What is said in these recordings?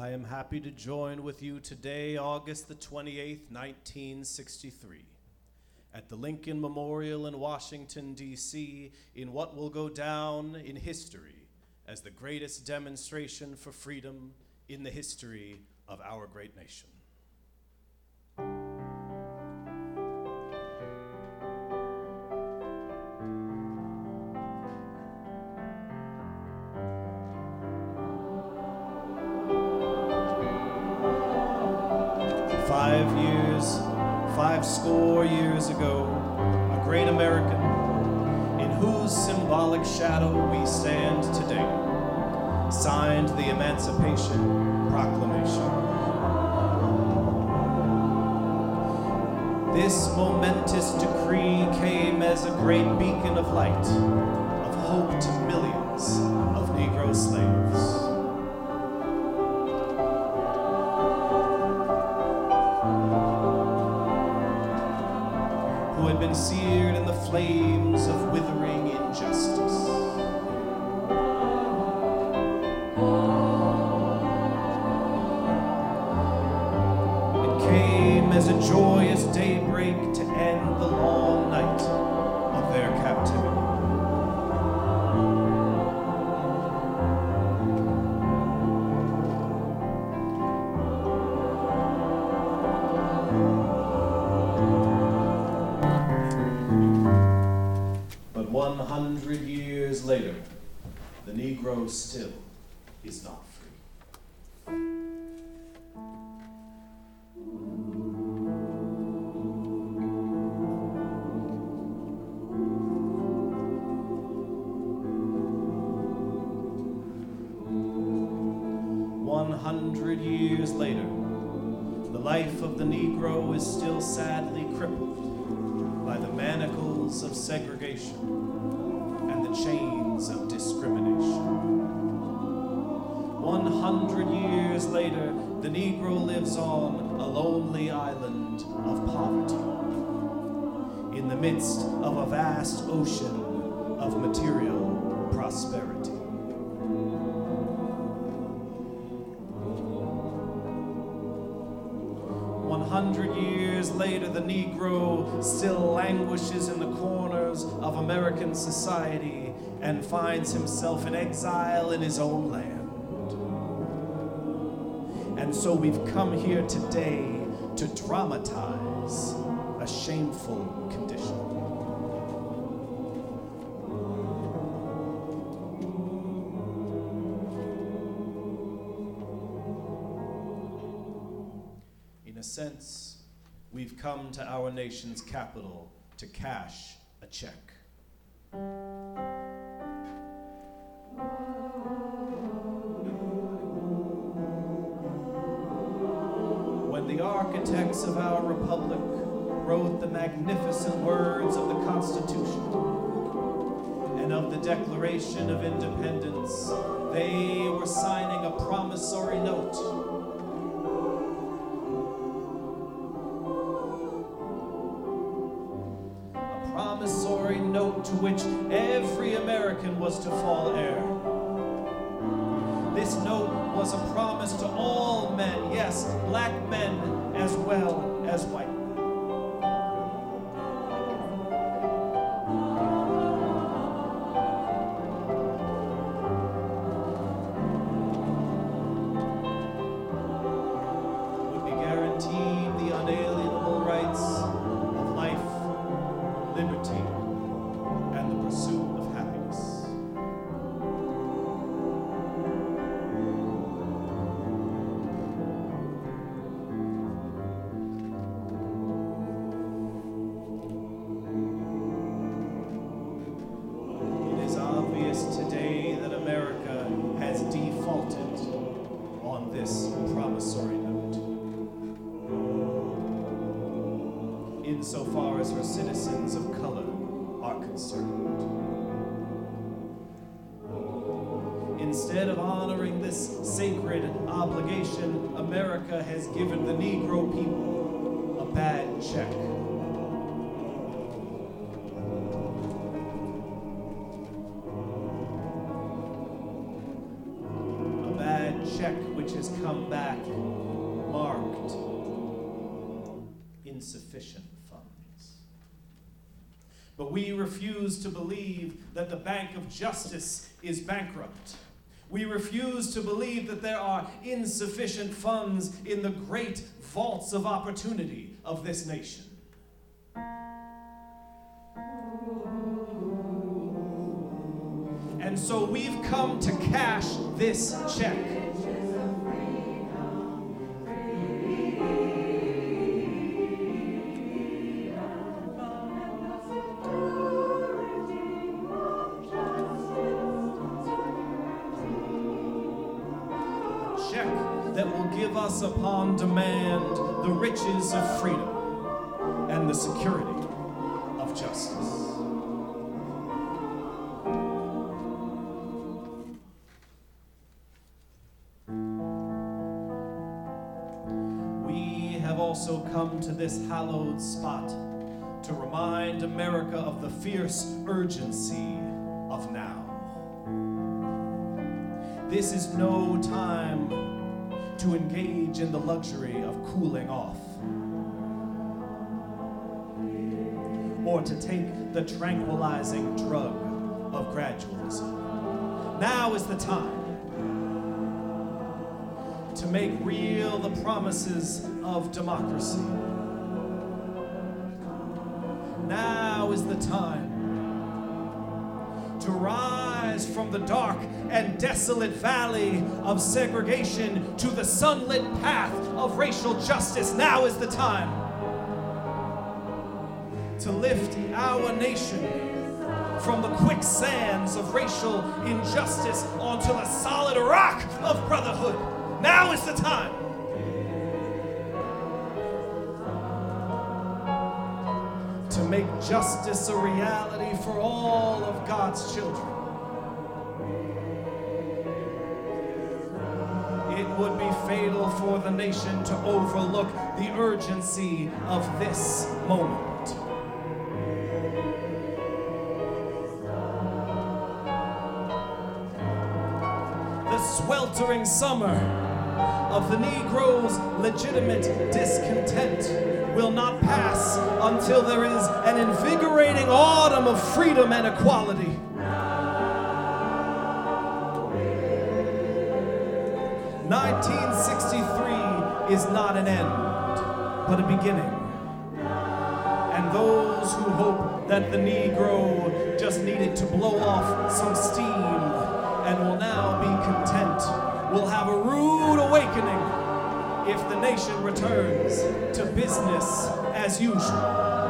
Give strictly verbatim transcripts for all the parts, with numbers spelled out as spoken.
I am happy to join with you today, August the twenty-eighth, nineteen sixty-three, at the Lincoln Memorial in Washington, D C, in what will go down in history as the greatest demonstration for freedom in the history of our great nation. Five years, five score years ago, a great American in whose symbolic shadow we stand today signed the Emancipation Proclamation. This momentous decree came as a great beacon of light, of hope to millions of Negro slaves. Who had been seared in the flames of withering injustice. It came as a joyous daybreak to end the long night of their captivity. one hundred years later, the Negro still is not free. one hundred years later, the life of the Negro is still sadly crippled by the manacles of segregation and the chains of discrimination. one hundred years later, the Negro lives on a lonely island of poverty in the midst of a vast ocean of material prosperity. one hundred years later, the Negro still languishes in the corners of American society and finds himself in exile in his own land. And so we've come here today to dramatize a shameful condition. In a sense, we've come to our nation's capital to cash a check. When the architects of our republic wrote the magnificent words of the Constitution and of the Declaration of Independence, they were signing a promissory note. Promissory note to which every American was to fall heir. This note was a promise to all men, yes, black men as well as white men. Would be guaranteed the unalienable rights of life, liberty, and the pursuit of happiness. It is obvious today that America has defaulted on this promissory note, insofar as her citizens of color are concerned. Instead of honoring this sacred obligation, America has given the Negro people a bad check. A bad check which has come back marked insufficient funds. But we refuse to believe that the Bank of Justice is bankrupt. We refuse to believe that there are insufficient funds in the great vaults of opportunity of this nation. And so we've come to cash this check. That will give us upon demand the riches of freedom and the security of justice. We have also come to this hallowed spot to remind America of the fierce urgency of now. This is no time to engage in the luxury of cooling off, or to take the tranquilizing drug of gradualism. Now is the time to make real the promises of democracy. Now is the time to rise from the dark and desolate valley of segregation to the sunlit path of racial justice. Now is the time to lift our nation from the quicksands of racial injustice onto the solid rock of brotherhood. Now is the time. To make justice a reality for all of God's children. It would be fatal for the nation to overlook the urgency of this moment. The sweltering summer of the Negro's legitimate discontent will not pass until there is an invigorating autumn of freedom and equality. nineteen sixty-three is not an end, but a beginning. And those who hope that the Negro just needed to blow off some steam and will now be content will have a rude awakening if the nation returns to business as usual.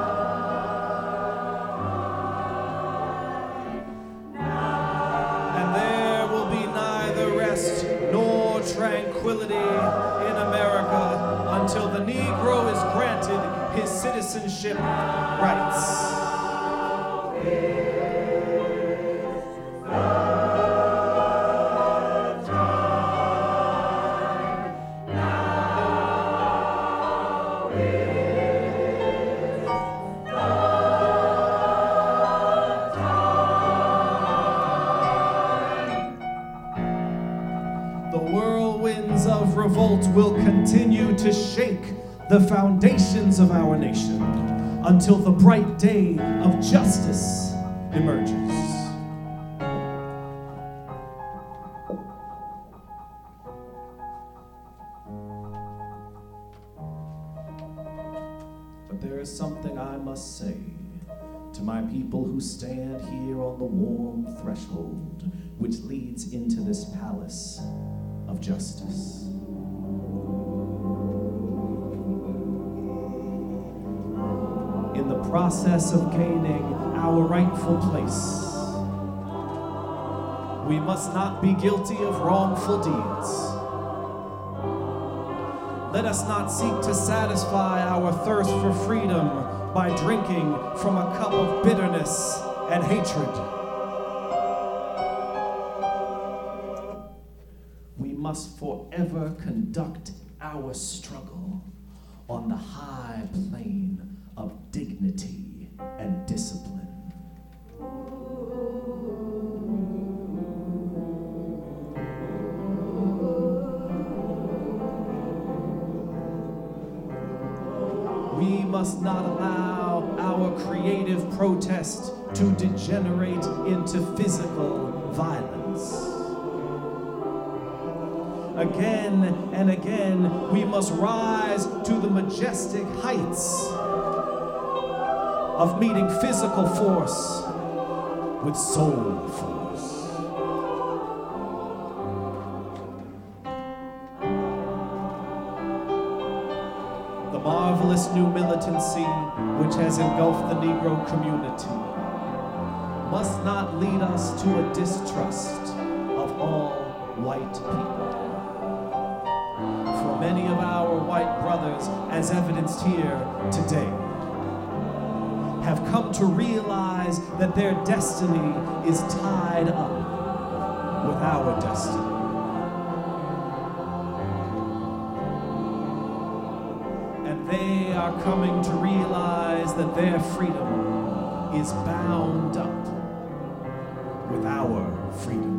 And there will be neither rest nor tranquility in America until the Negro is granted his citizenship rights. Revolt will continue to shake the foundations of our nation until the bright day of justice emerges. But there is something I must say to my people who stand here on the warm threshold which leads into this palace of justice. In the process of gaining our rightful place, we must not be guilty of wrongful deeds. Let us not seek to satisfy our thirst for freedom by drinking from a cup of bitterness and hatred. We must forever conduct our struggle on the high plane of dignity and discipline. must not allow our creative protest to degenerate into physical violence. Again and again, we must rise to the majestic heights of meeting physical force with soul force. The marvelous new militancy which has engulfed the Negro community must not lead us to a distrust of all white people. For many of our white brothers, as evidenced here today, have come to realize that their destiny is tied up with our destiny. And they are coming to realize that their freedom is bound up with our freedom.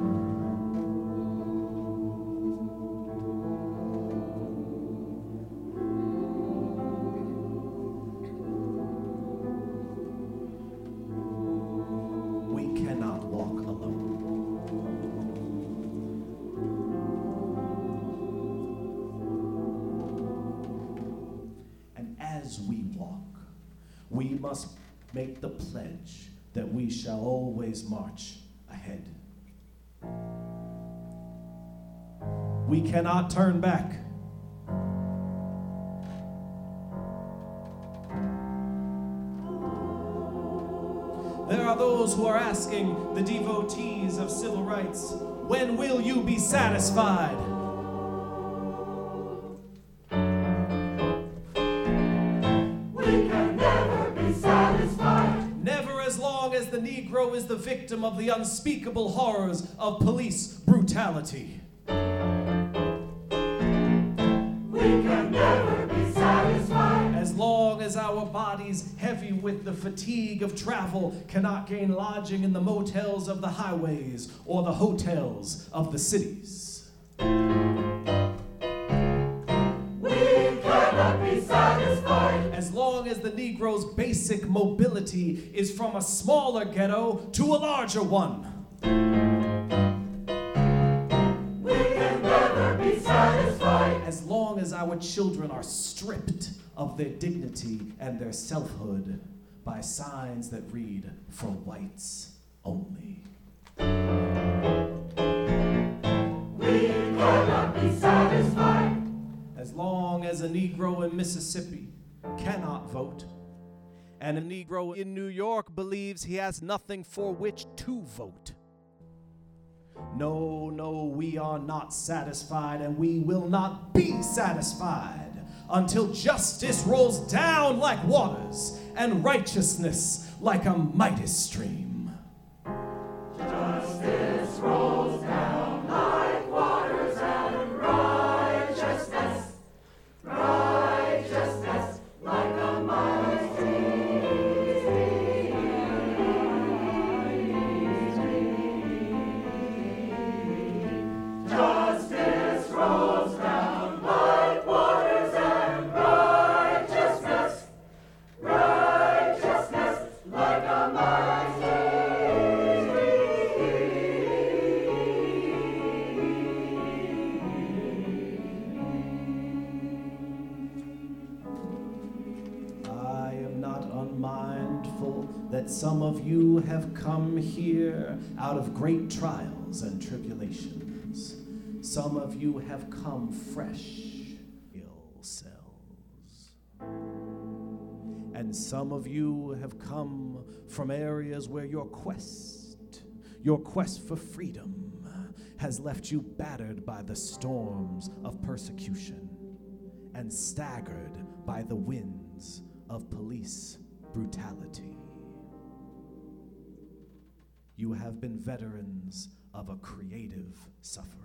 As we walk, we must make the pledge that we shall always march ahead. We cannot turn back. There are those who are asking the devotees of civil rights, when will you be satisfied? The Negro is the victim of the unspeakable horrors of police brutality. We can never be satisfied. As long as our bodies, heavy with the fatigue of travel, cannot gain lodging in the motels of the highways or the hotels of the cities. We cannot be satisfied. As long as the Negro's basic mobility is from a smaller ghetto to a larger one. We can never be satisfied. As long as our children are stripped of their dignity and their selfhood by signs that read, "For whites only." We cannot be satisfied. As long as a Negro in Mississippi cannot vote, and a Negro in New York believes he has nothing for which to vote. No, no, we are not satisfied, and we will not be satisfied until justice rolls down like waters and righteousness like a mighty stream. Justice rolls down like waters and righteousness, righteousness like a mighty stream. Justice rolls down like waters and righteousness, righteousness like a mighty I am not unmindful that some of you have come here out of great trials and tribulations. Some of you have come fresh, ill selves. And some of you have come from areas where your quest, your quest for freedom, has left you battered by the storms of persecution and staggered by the winds of police brutality. You have been veterans of a creative suffering.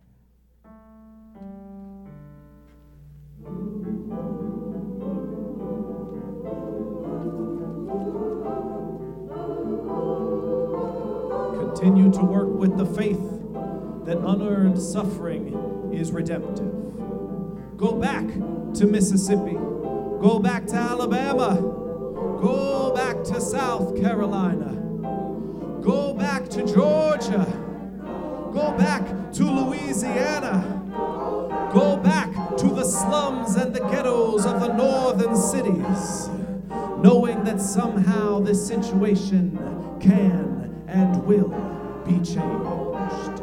Continue to work with the faith that unearned suffering is redemptive. Go back to Mississippi. Go back to Alabama. Go back to South Carolina. Go back to Georgia. Go back to Louisiana. Go back to the slums and the ghettos of the northern cities, knowing that somehow this situation can and will be changed.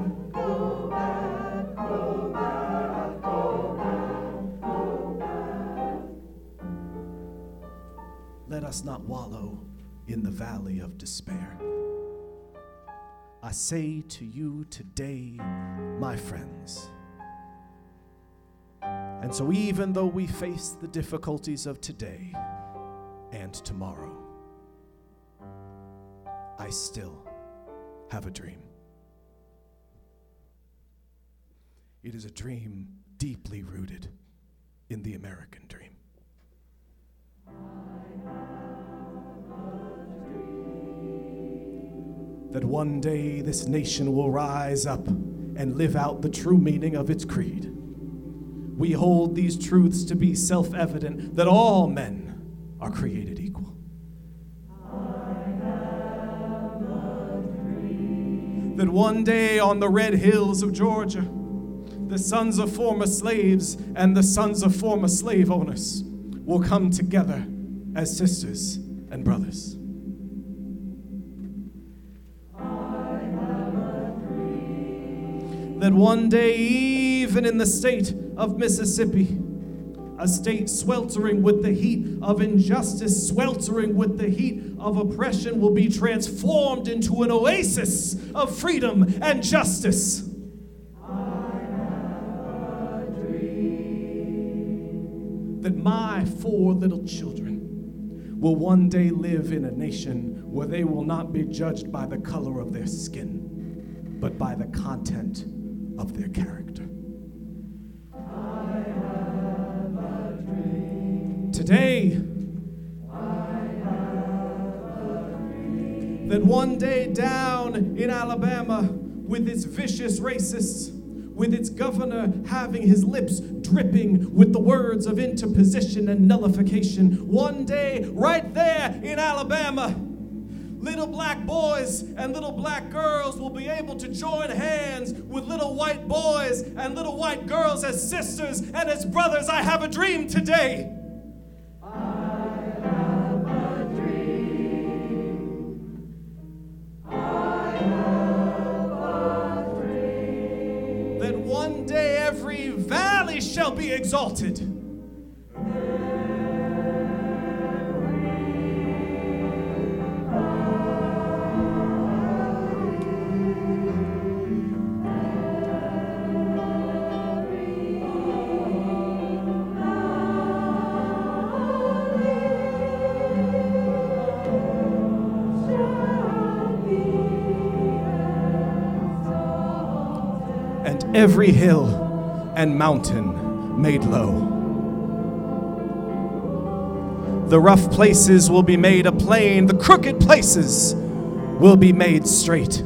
Let us not wallow in the valley of despair. I say to you today, my friends, and so even though we face the difficulties of today and tomorrow, I still have a dream. It is a dream deeply rooted in the American dream. That one day this nation will rise up and live out the true meaning of its creed. We hold these truths to be self-evident, that all men are created equal. That one day on the red hills of Georgia, the sons of former slaves and the sons of former slave owners will come together as sisters and brothers. That one day, even in the state of Mississippi, a state sweltering with the heat of injustice, sweltering with the heat of oppression, will be transformed into an oasis of freedom and justice. That my four little children will one day live in a nation where they will not be judged by the color of their skin, but by the content of their character. I have a dream. Today, I have a dream. That one day down in Alabama, with its vicious racists, with its governor having his lips dripping with the words of interposition and nullification, one day right there in Alabama, little black boys and little black girls will be able to join hands with little white boys and little white girls as sisters and as brothers. I have a dream today. I have a dream. I have a dream. That one day every valley shall be exalted. Every hill and mountain made low. The rough places will be made a plain, the crooked places will be made straight.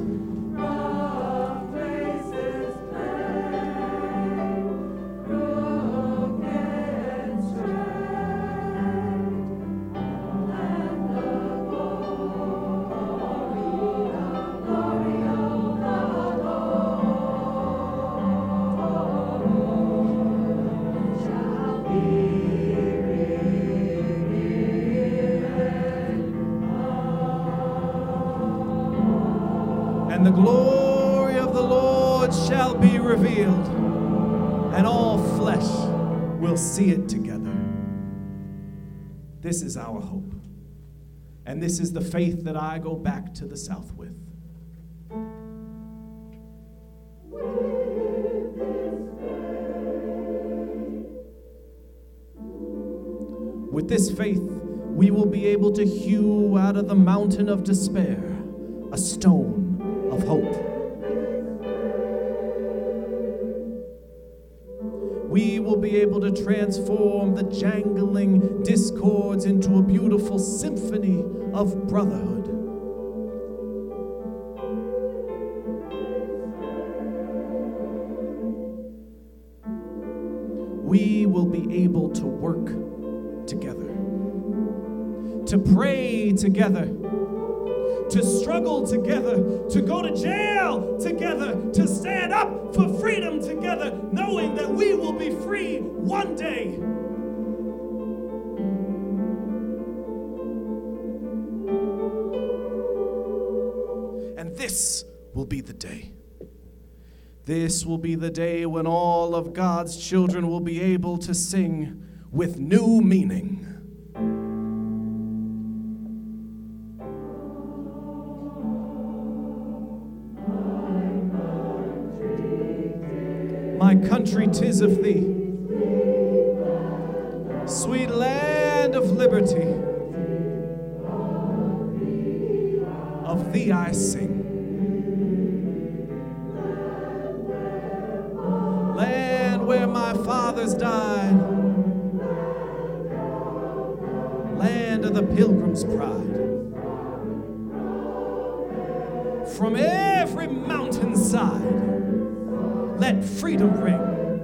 And the glory of the Lord shall be revealed, and all flesh will see it together. This is our hope, and this is the faith that I go back to the South with. With this faith, we will be able to hew out of the mountain of despair a stone of hope. We will be able to transform the jangling discords into a beautiful symphony of brotherhood. We will be able to work fight together, to pray together, to struggle together, to go to jail together, to stand up for freedom together, knowing that we will be free one day. And this will be the day. This will be the day when all of God's children will be able to sing with new meaning. My country, 'tis of thee, sweet land of liberty, of thee I sing. Land where my fathers died, land of the pilgrim's pride. From every mountainside, let freedom ring.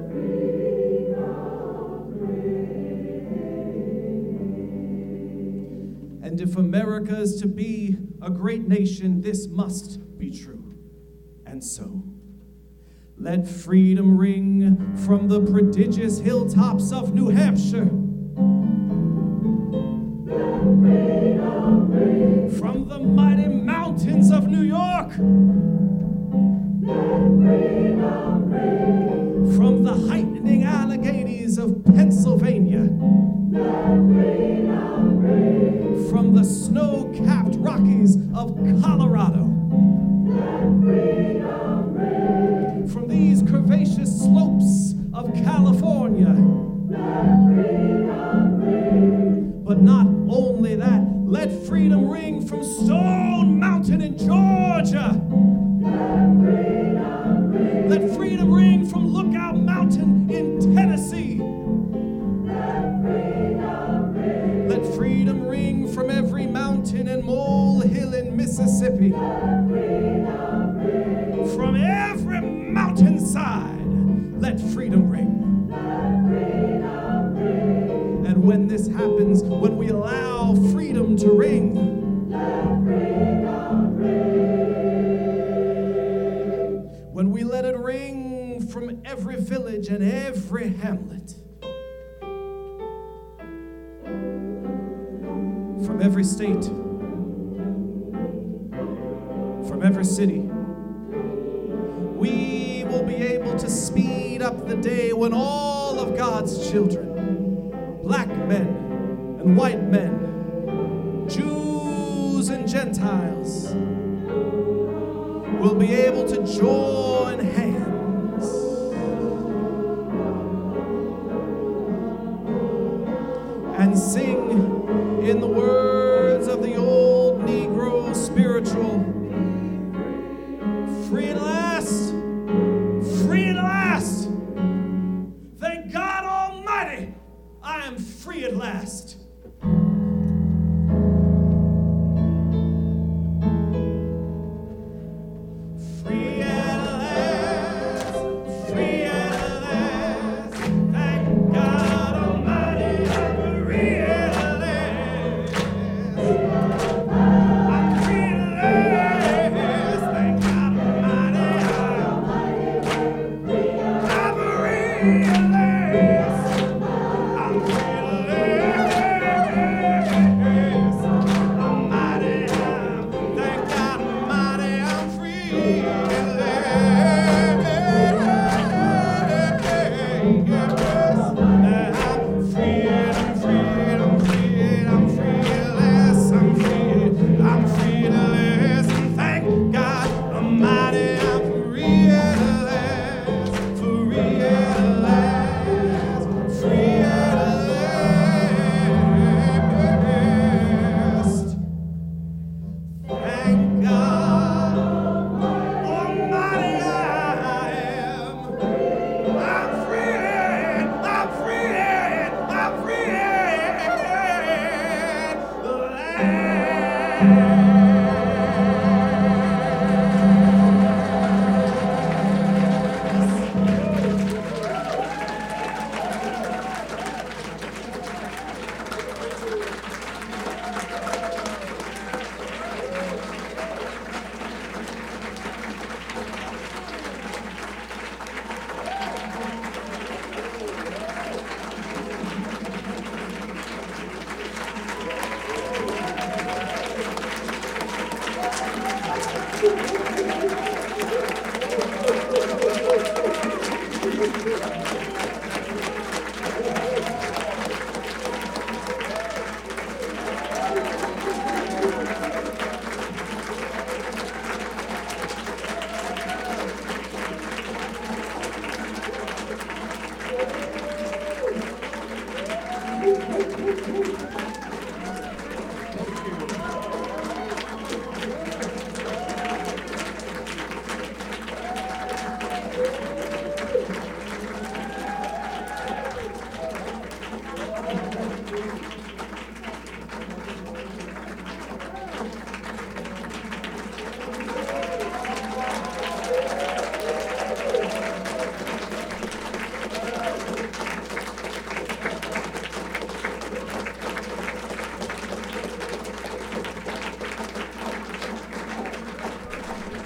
And if America is to be a great nation, this must be true. And so, let freedom ring from the prodigious hilltops of New Hampshire, from the mighty mountains of New York, from the heightening Alleghenies of Pennsylvania, from the snow-capped Rockies of Colorado, from these curvaceous slopes of California. But not only that, let freedom ring from Stone Mountain in Georgia. Let freedom ring from Lookout Mountain in Tennessee. Let freedom ring from every mountain and molehill in Mississippi. From every mountainside, let freedom ring. And when this happens, when we allow freedom to ring, when we let it ring from every village and every hamlet, from every state, from every city, we will be able to speed up the day when all of God's children, black men and white men, Jews and Gentiles, will be able to join hands and sing in the words of the old Negro spiritual, free at last, free at last. Thank God Almighty, I am free at last.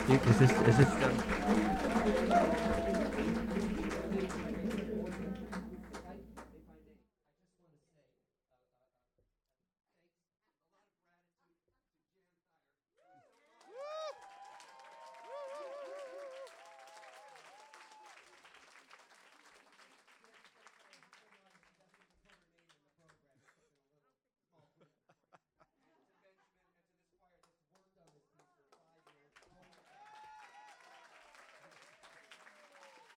Is this is this?